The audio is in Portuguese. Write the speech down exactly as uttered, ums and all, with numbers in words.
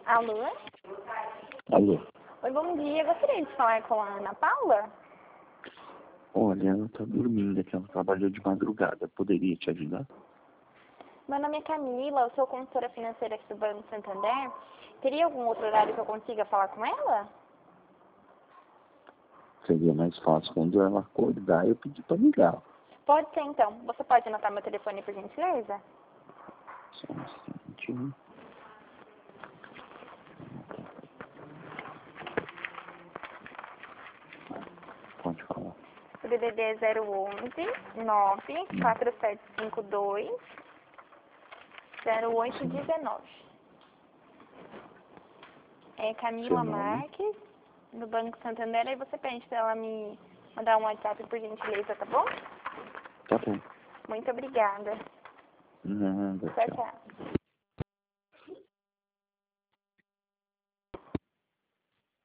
Alô? Alô? Oi, bom dia. Gostaria de falar com a Ana Paula? Olha, ela tá dormindo, é que ela trabalhou de madrugada. Poderia te ajudar? Meu nome é Camila, eu sou consultora financeira aqui do Banco Santander. Teria algum outro horário que eu consiga falar com ela? Seria mais fácil quando ela acordar eu pedir pra ligar. Pode ser, então. Você pode anotar meu telefone, por gentileza? Só um instante. Pode falar. O D D D é zero onze, nove, quatro sete cinco dois, zero oito um nove. É Camila Seu nome? Marques, do Banco Santander. Aí você pede pra ela me mandar um WhatsApp, por gentileza, tá bom? Tá bom. Muito obrigada. Nada, Tchau, tchau. tchau.